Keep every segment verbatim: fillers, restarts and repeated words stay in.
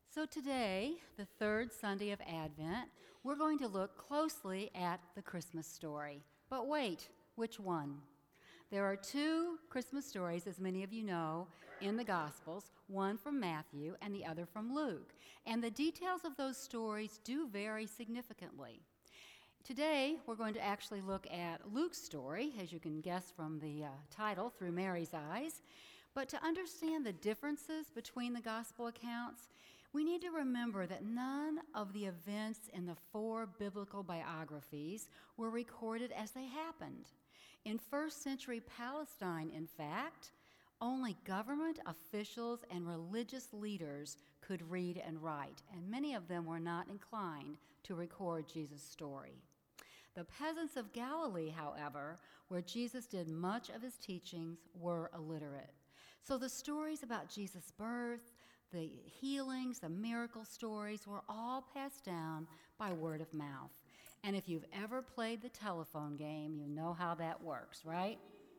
So today, the third Sunday of Advent, we're going to look closely at the Christmas story. But wait, which one? There are two Christmas stories, as many of you know, in the Gospels, one from Matthew and the other from Luke. And the details of those stories do vary significantly. Today, we're going to actually look at Luke's story, as you can guess from the uh, title, Through Mary's Eyes. But to understand the differences between the Gospel accounts, we need to remember that none of the events in the four biblical biographies were recorded as they happened. In first century Palestine, in fact, only government officials and religious leaders could read and write, and many of them were not inclined to record Jesus' story. The peasants of Galilee, however, where Jesus did much of his teachings, were illiterate. So the stories about Jesus' birth, the healings, the miracle stories were all passed down by word of mouth. And if you've ever played the telephone game, you know how that works, right?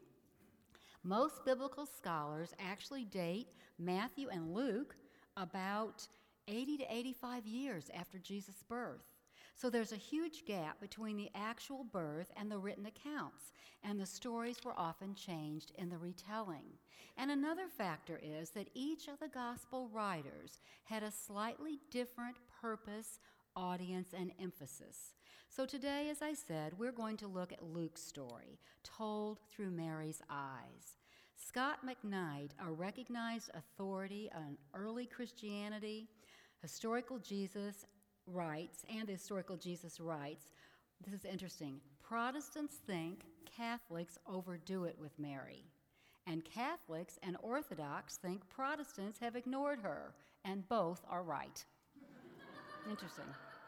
Most biblical scholars actually date Matthew and Luke about eighty to eighty-five years after Jesus' birth. So there's a huge gap between the actual birth and the written accounts, and the stories were often changed in the retelling. And another factor is that each of the gospel writers had a slightly different purpose, audience, and emphasis. So today, as I said, we're going to look at Luke's story, told through Mary's eyes. Scott McKnight, a recognized authority on early Christianity, historical Jesus writes, and the historical Jesus writes, this is interesting, Protestants think Catholics overdo it with Mary, and Catholics and Orthodox think Protestants have ignored her, and both are right. Interesting.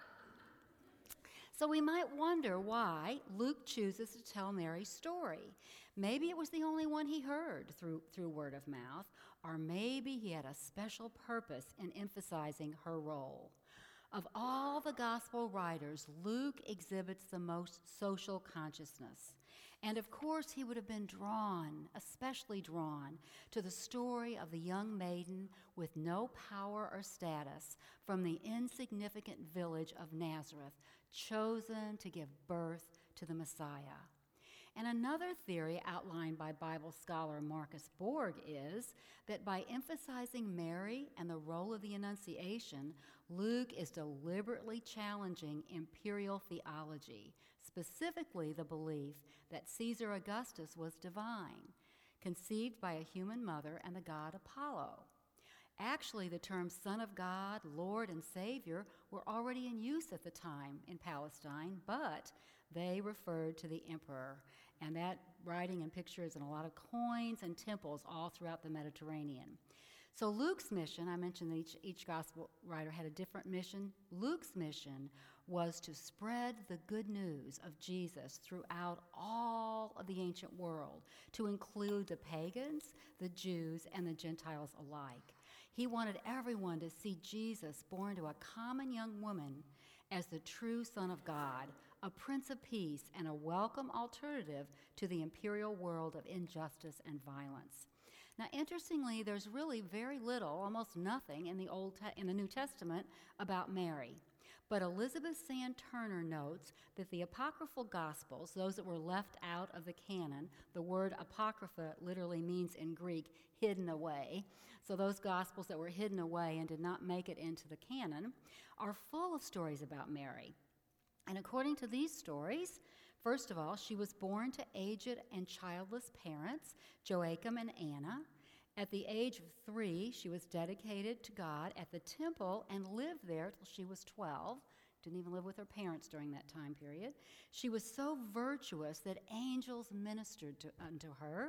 So we might wonder why Luke chooses to tell Mary's story. Maybe it was the only one he heard through, through word of mouth, or maybe he had a special purpose in emphasizing her role. Of all the gospel writers, Luke exhibits the most social consciousness. And of course, he would have been drawn, especially drawn, to the story of the young maiden with no power or status from the insignificant village of Nazareth, chosen to give birth to the Messiah. And another theory outlined by Bible scholar Marcus Borg is that by emphasizing Mary and the role of the Annunciation, Luke is deliberately challenging imperial theology, specifically the belief that Caesar Augustus was divine, conceived by a human mother and the god Apollo. Actually, the terms Son of God, Lord, and Savior were already in use at the time in Palestine, but they referred to the emperor, and that writing and picture is in a lot of coins and temples all throughout the Mediterranean. So Luke's mission, I mentioned that each, each gospel writer had a different mission. Luke's mission was to spread the good news of Jesus throughout all of the ancient world, to include the pagans, the Jews, and the Gentiles alike. He wanted everyone to see Jesus born to a common young woman as the true Son of God, a Prince of Peace, and a welcome alternative to the imperial world of injustice and violence. Now, interestingly, there's really very little, almost nothing, in the Old Te- in the New Testament about Mary. But Elizabeth Sand Turner notes that the apocryphal Gospels, those that were left out of the canon, the word apocrypha literally means in Greek, hidden away. So those Gospels that were hidden away and did not make it into the canon are full of stories about Mary. And according to these stories, first of all, she was born to aged and childless parents, Joachim and Anna. At the age of three, she was dedicated to God at the temple and lived there till she was twelve. Didn't even live with her parents during that time period. She was so virtuous that angels ministered to, unto her,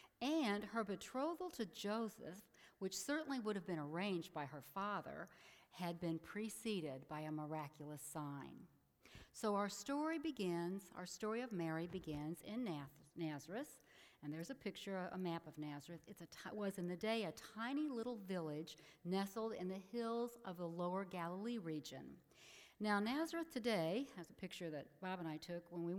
and her betrothal to Joseph, which certainly would have been arranged by her father, had been preceded by a miraculous sign. So our story begins, our story of Mary begins in Nazareth, and there's a picture, a map of Nazareth. It was in the day a tiny little village nestled in the hills of the lower Galilee region. Now, Nazareth today, has a picture that Bob and I took when we went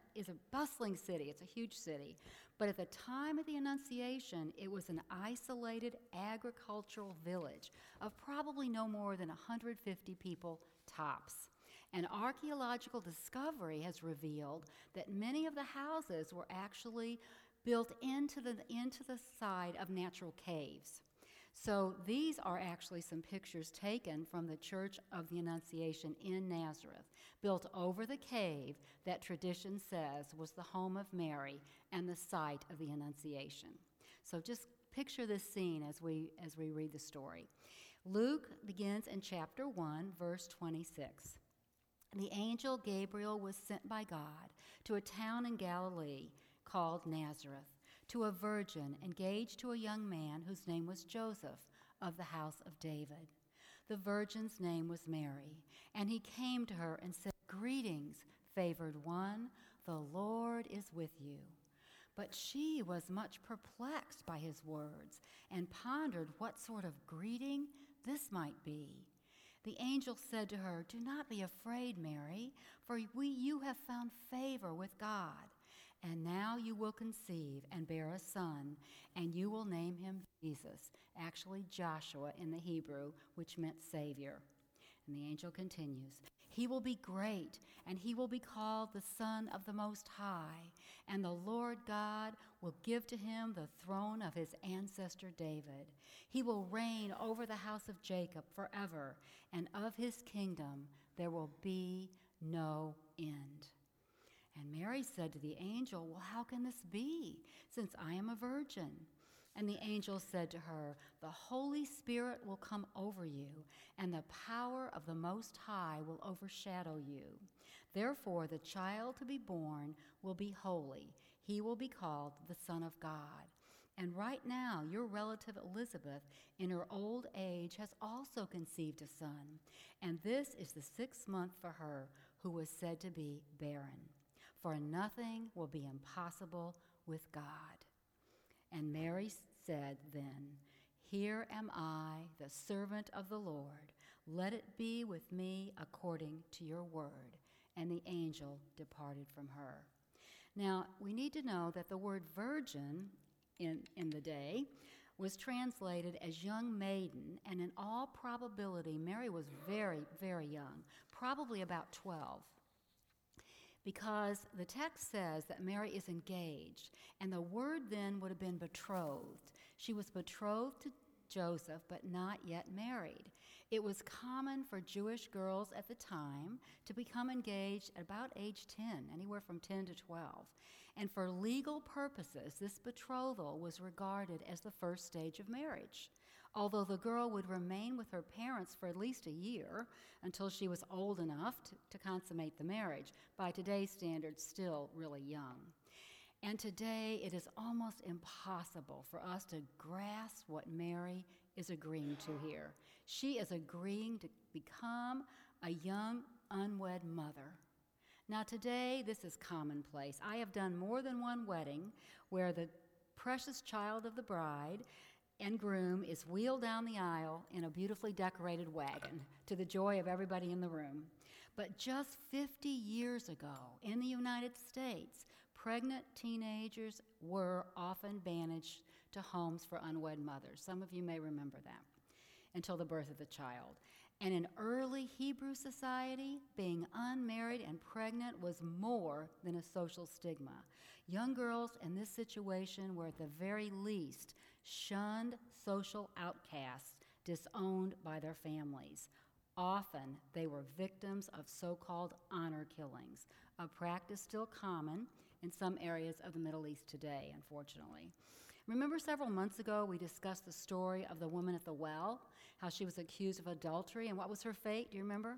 is a bustling city. It's a huge city. But at the time of the Annunciation, it was an isolated agricultural village of probably no more than one hundred fifty people tops. And archaeological discovery has revealed that many of the houses were actually built into the, into the side of natural caves. So these are actually some pictures taken from the Church of the Annunciation in Nazareth, built over the cave that tradition says was the home of Mary and the site of the Annunciation. So just picture this scene as we, as we read the story. Luke begins in chapter one, verse twenty-six. The angel Gabriel was sent by God to a town in Galilee called Nazareth, to a virgin engaged to a young man whose name was Joseph, of the house of David. The virgin's name was Mary, and he came to her and said, "Greetings, favored one, the Lord is with you." But she was much perplexed by his words and pondered what sort of greeting this might be. The angel said to her, "Do not be afraid, Mary, for we, you have found favor with God. And now you will conceive and bear a son, and you will name him Jesus," actually Joshua in the Hebrew, which meant Savior. And the angel continues, "He will be great, and he will be called the Son of the Most High, and the Lord God will give to him the throne of his ancestor David. He will reign over the house of Jacob forever, and of his kingdom there will be no end." And Mary said to the angel, "Well, how can this be, since I am a virgin?" And the angel said to her, "The Holy Spirit will come over you, and the power of the Most High will overshadow you. Therefore, the child to be born will be holy. He will be called the Son of God. And right now, your relative Elizabeth, in her old age, has also conceived a son. And this is the sixth month for her who was said to be barren. For nothing will be impossible with God." And Mary said then, "Here am I, the servant of the Lord. Let it be with me according to your word." And the angel departed from her. Now, we need to know that the word virgin in, in the day was translated as young maiden, and in all probability, Mary was very, very young, probably about twelve. Because the text says that Mary is engaged, and the word then would have been betrothed. She was betrothed to Joseph, but not yet married. It was common for Jewish girls at the time to become engaged at about age ten, anywhere from ten to twelve. And for legal purposes, this betrothal was regarded as the first stage of marriage. Although the girl would remain with her parents for at least a year until she was old enough to, to consummate the marriage, by today's standards, still really young. And today, it is almost impossible for us to grasp what Mary is agreeing to here. She is agreeing to become a young, unwed mother. Now, today, this is commonplace. I have done more than one wedding where the precious child of the bride and groom is wheeled down the aisle in a beautifully decorated wagon to the joy of everybody in the room. But just fifty years ago, in the United States, pregnant teenagers were often banished to homes for unwed mothers. Some of you may remember that, until the birth of the child. And in early Hebrew society, being unmarried and pregnant was more than a social stigma. Young girls in this situation were at the very least shunned social outcasts, disowned by their families. Often, they were victims of so-called honor killings, a practice still common in some areas of the Middle East today, unfortunately. Remember several months ago, we discussed the story of the woman at the well, how she was accused of adultery, and what was her fate? Do you remember?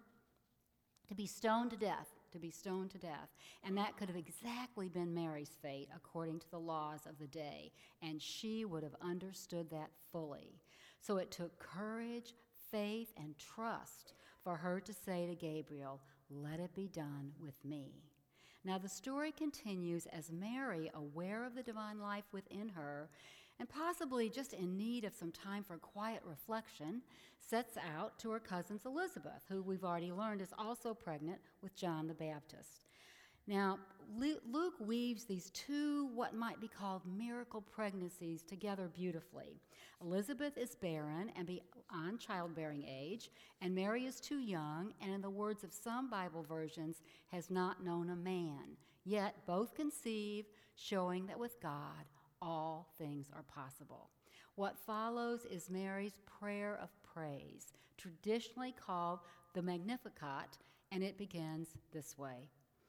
To be stoned to death, to be stoned to death. And that could have exactly been Mary's fate according to the laws of the day, and she would have understood that fully. So it took courage, faith, and trust for her to say to Gabriel, "Let it be done with me." Now the story continues as Mary, aware of the divine life within her, and possibly just in need of some time for quiet reflection, sets out to her cousin Elizabeth, who we've already learned is also pregnant with John the Baptist. Now, Luke weaves these two, what might be called miracle pregnancies, together beautifully. Elizabeth is barren and beyond childbearing age, and Mary is too young, and in the words of some Bible versions, has not known a man. Yet both conceive, showing that with God, all things are possible. What follows is Mary's prayer of praise, traditionally called the Magnificat, and it begins this way.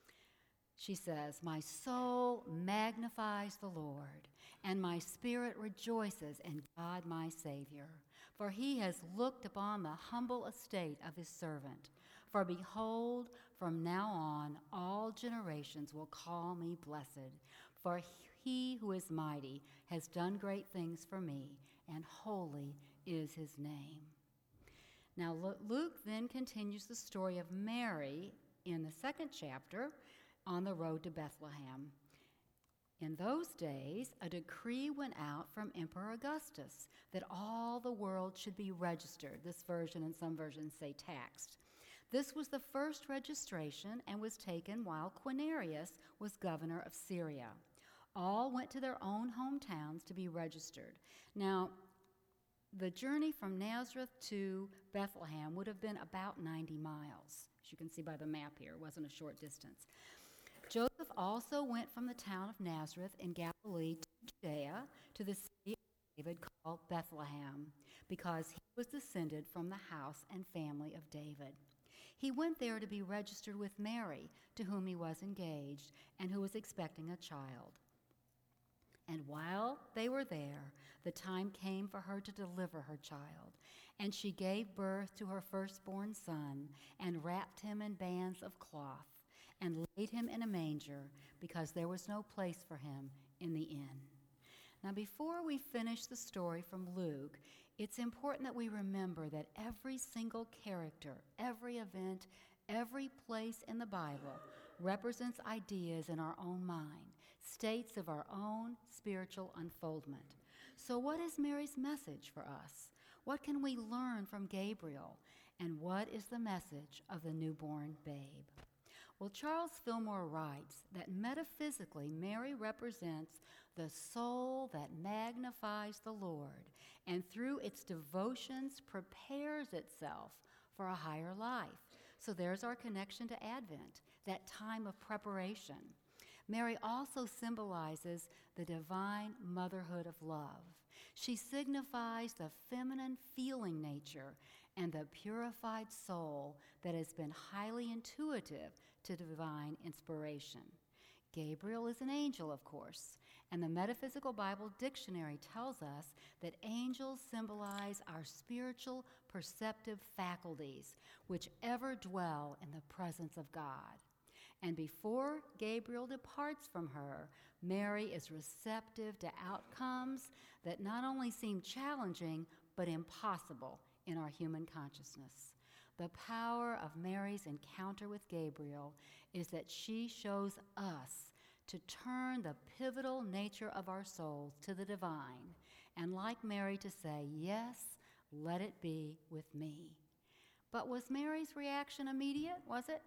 She says, "My soul magnifies the Lord, and my spirit rejoices in God my Savior, for he has looked upon the humble estate of his servant. For behold, from now on all generations will call me blessed, for he who is mighty has done great things for me, and holy is his name." Now, Luke then continues the story of Mary in the second chapter, on the road to Bethlehem. In those days, a decree went out from Emperor Augustus that all the world should be registered. This version and some versions say taxed. This was the first registration and was taken while Quirinius was governor of Syria. All went to their own hometowns to be registered. Now, the journey from Nazareth to Bethlehem would have been about ninety miles. As you can see by the map here, it wasn't a short distance. Joseph also went from the town of Nazareth in Galilee to Judea to the city of David called Bethlehem, because he was descended from the house and family of David. He went there to be registered with Mary, to whom he was engaged, and who was expecting a child. And while they were there, the time came for her to deliver her child, and she gave birth to her firstborn son, and wrapped him in bands of cloth, and laid him in a manger, because there was no place for him in the inn. Now, before we finish the story from Luke, it's important that we remember that every single character, every event, every place in the Bible represents ideas in our own mind, states of our own spiritual unfoldment. So what is Mary's message for us? What can we learn from Gabriel? And what is the message of the newborn babe? Well, Charles Fillmore writes that metaphysically, Mary represents the soul that magnifies the Lord, and through its devotions prepares itself for a higher life. So there's our connection to Advent, that time of preparation. Mary also symbolizes the divine motherhood of love. She signifies the feminine feeling nature and the purified soul that has been highly intuitive to divine inspiration. Gabriel is an angel, of course, and the Metaphysical Bible Dictionary tells us that angels symbolize our spiritual perceptive faculties, which ever dwell in the presence of God. And before Gabriel departs from her, Mary is receptive to outcomes that not only seem challenging, but impossible in our human consciousness. The power of Mary's encounter with Gabriel is that she shows us to turn the pivotal nature of our souls to the divine, and like Mary to say, "Yes, let it be with me." But was Mary's reaction immediate, was it?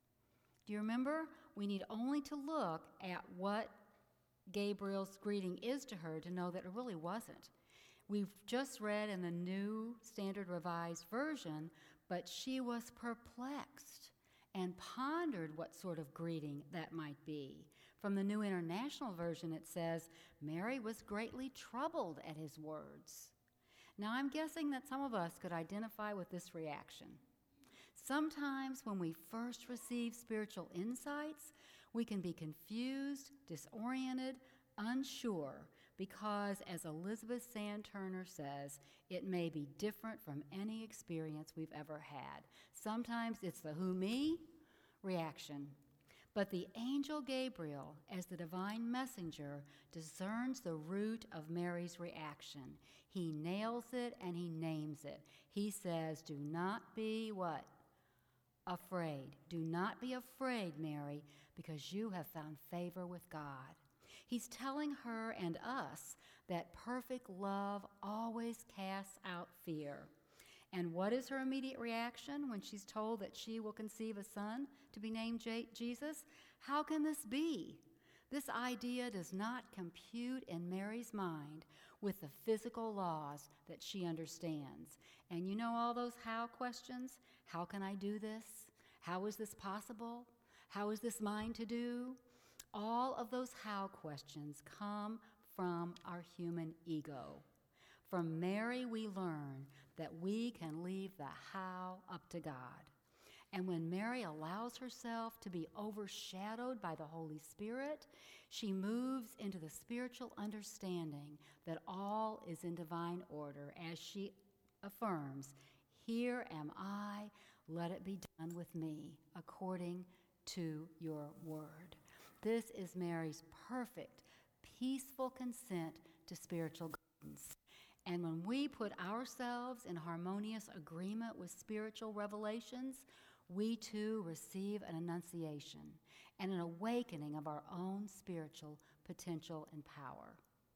Do you remember? We need only to look at what Gabriel's greeting is to her to know that it really wasn't. We've just read in the New Standard Revised Version, but she was perplexed and pondered what sort of greeting that might be. From the New International Version, it says, Mary was greatly troubled at his words. Now, I'm guessing that some of us could identify with this reaction. Sometimes when we first receive spiritual insights, we can be confused, disoriented, unsure, because, as Elizabeth Sand Turner says, it may be different from any experience we've ever had. Sometimes it's the who me reaction. But the angel Gabriel, as the divine messenger, discerns the root of Mary's reaction. He nails it and he names it. He says, do not be what? Afraid. Do not be afraid, Mary, because you have found favor with God. He's telling her and us that perfect love always casts out fear. And what is her immediate reaction when she's told that she will conceive a son to be named J- Jesus? How can this be? This idea does not compute in Mary's mind with the physical laws that she understands. And you know all those how questions? How can I do this? How is this possible? How is this mine to do? All of those how questions come from our human ego. From Mary, we learn that we can leave the how up to God. And when Mary allows herself to be overshadowed by the Holy Spirit, she moves into the spiritual understanding that all is in divine order as she affirms, "Here am I, let it be done with me according to your word." This is Mary's perfect, peaceful consent to spiritual guidance. And when we put ourselves in harmonious agreement with spiritual revelations, we too receive an annunciation and an awakening of our own spiritual potential and power.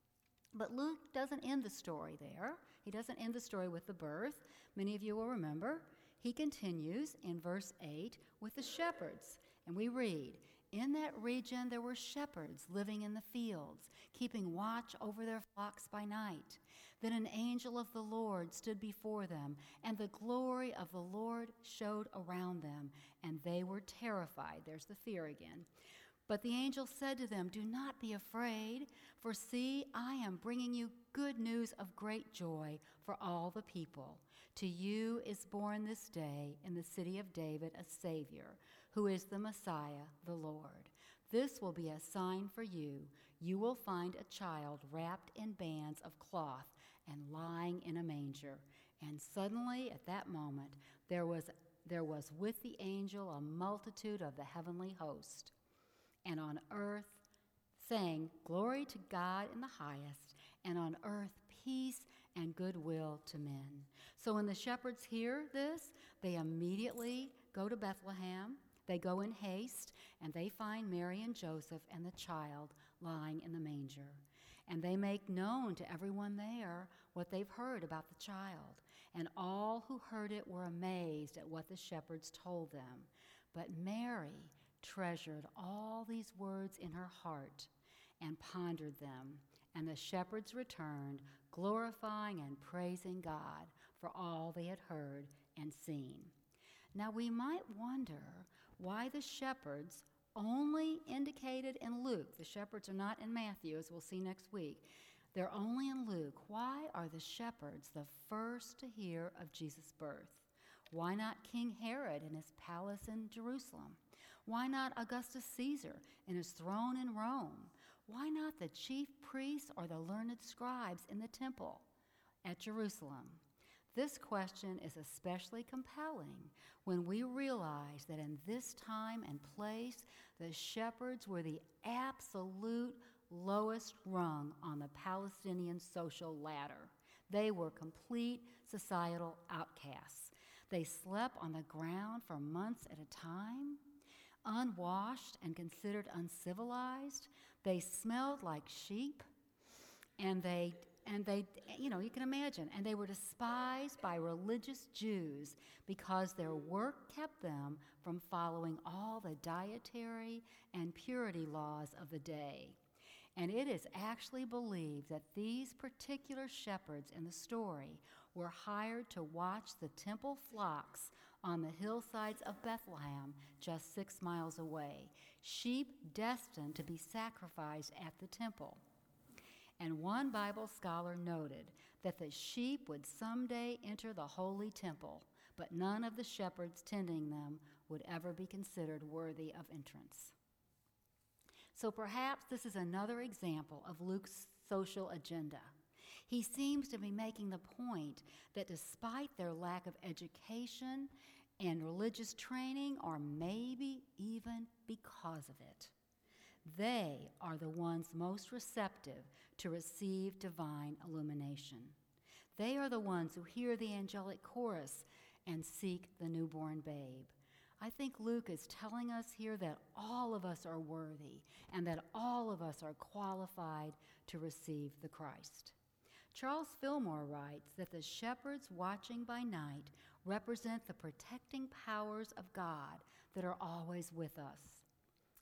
But Luke doesn't end the story there. He doesn't end the story with the birth. Many of you will remember. He continues in verse eight with the shepherds. And we read, "In that region there were shepherds living in the fields, keeping watch over their flocks by night. Then an angel of the Lord stood before them, and the glory of the Lord showed around them, and they were terrified." There's the fear again. "But the angel said to them, 'Do not be afraid, for see, I am bringing you good news of great joy for all the people. To you is born this day in the city of David a Savior, who is the Messiah, the Lord. This will be a sign for you. You will find a child wrapped in bands of cloth and lying in a manger.' And suddenly, at that moment, there was, there was with the angel a multitude of the heavenly host, and on earth, saying, 'Glory to God in the highest, and on earth peace and goodwill to men.'" So when the shepherds hear this, they immediately go to Bethlehem. They go in haste, and they find Mary and Joseph and the child lying in the manger. And they make known to everyone there what they've heard about the child. And all who heard it were amazed at what the shepherds told them. But Mary treasured all these words in her heart and pondered them. And the shepherds returned, glorifying and praising God for all they had heard and seen. Now we might wonder why the shepherds only indicated in Luke. The shepherds are not in Matthew, as we'll see next week. They're only in Luke. Why are the shepherds the first to hear of Jesus' birth? Why not King Herod in his palace in Jerusalem? Why not Augustus Caesar in his throne in Rome? Why not the chief priests or the learned scribes in the temple at Jerusalem? This question is especially compelling when we realize that in this time and place, the shepherds were the absolute lowest rung on the Palestinian social ladder. They were complete societal outcasts. They slept on the ground for months at a time, unwashed and considered uncivilized. They smelled like sheep, and they And they, you know, you can imagine, and they were despised by religious Jews because their work kept them from following all the dietary and purity laws of the day. And it is actually believed that these particular shepherds in the story were hired to watch the temple flocks on the hillsides of Bethlehem, just six miles away, sheep destined to be sacrificed at the temple. And one Bible scholar noted that the sheep would someday enter the holy temple, but none of the shepherds tending them would ever be considered worthy of entrance. So perhaps this is another example of Luke's social agenda. He seems to be making the point that despite their lack of education and religious training, or maybe even because of it, they are the ones most receptive to receive divine illumination. They are the ones who hear the angelic chorus and seek the newborn babe. I think Luke is telling us here that all of us are worthy and that all of us are qualified to receive the Christ. Charles Fillmore writes that the shepherds watching by night represent the protecting powers of God that are always with us.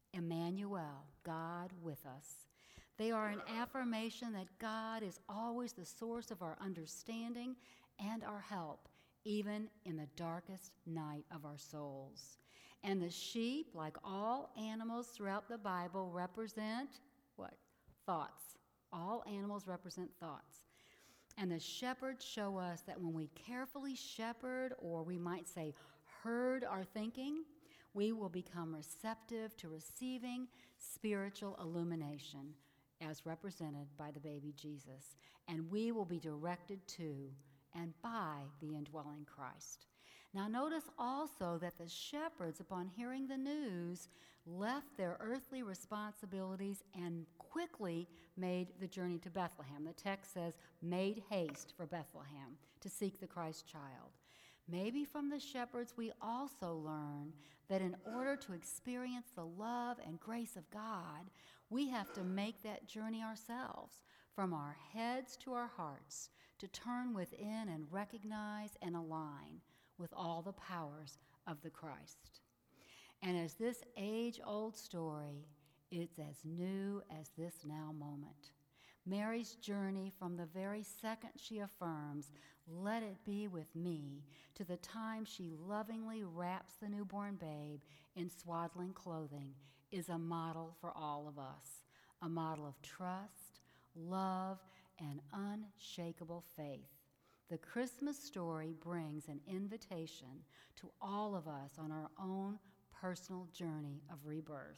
Emmanuel, God with us. They are an affirmation that God is always the source of our understanding and our help, even in the darkest night of our souls. And the sheep, like all animals throughout the Bible, represent what? Thoughts. All animals represent thoughts. And the shepherds show us that when we carefully shepherd, or we might say herd our thinking, we will become receptive to receiving spiritual illumination as represented by the baby Jesus. And we will be directed to and by the indwelling Christ. Now notice also that the shepherds, upon hearing the news, left their earthly responsibilities and quickly made the journey to Bethlehem. The text says, made haste for Bethlehem to seek the Christ child. Maybe from the shepherds we also learn that in order to experience the love and grace of God, we have to make that journey ourselves, from our heads to our hearts, to turn within and recognize and align with all the powers of the Christ. And as this age-old story, it's as new as this now moment. Mary's journey from the very second she affirms, "Let it be with me," to the time she lovingly wraps the newborn babe in swaddling clothing, is a model for all of us, a model of trust, love, and unshakable faith. The Christmas story brings an invitation to all of us on our own personal journey of rebirth.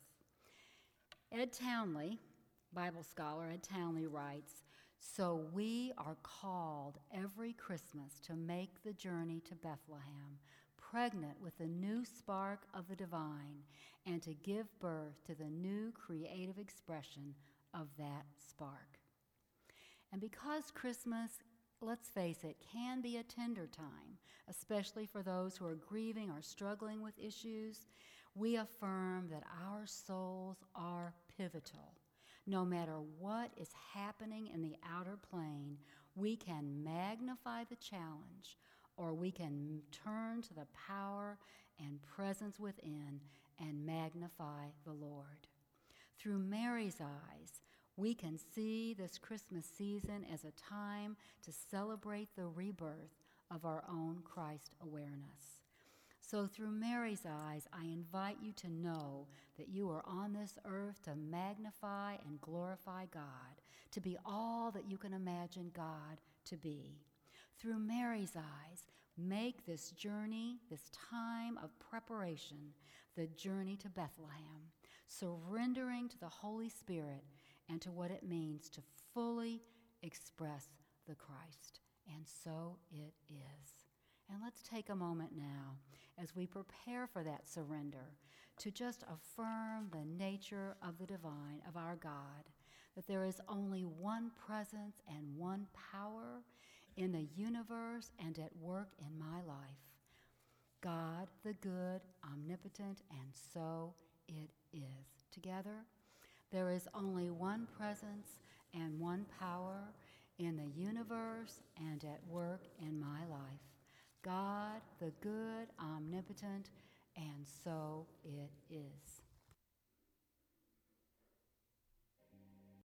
Ed Townley, Bible scholar Ed Townley, writes, "So we are called every Christmas to make the journey to Bethlehem, pregnant with the new spark of the divine, and to give birth to the new creative expression of that spark." And because Christmas, let's face it, can be a tender time, especially for those who are grieving or struggling with issues, we affirm that our souls are pivotal. No matter what is happening in the outer plane, we can magnify the challenge, or we can turn to the power and presence within and magnify the Lord. Through Mary's eyes, we can see this Christmas season as a time to celebrate the rebirth of our own Christ awareness. So through Mary's eyes, I invite you to know that you are on this earth to magnify and glorify God, to be all that you can imagine God to be. Through Mary's eyes, make this journey, this time of preparation, the journey to Bethlehem, surrendering to the Holy Spirit and to what it means to fully express the Christ. And so it is. And let's take a moment now as we prepare for that surrender to just affirm the nature of the divine, of our God, that there is only one presence and one power in the universe and at work in my life. God, the good, omnipotent, and so it is. Together, there is only one presence and one power in the universe and at work in my life. God, the good, omnipotent, and so it is.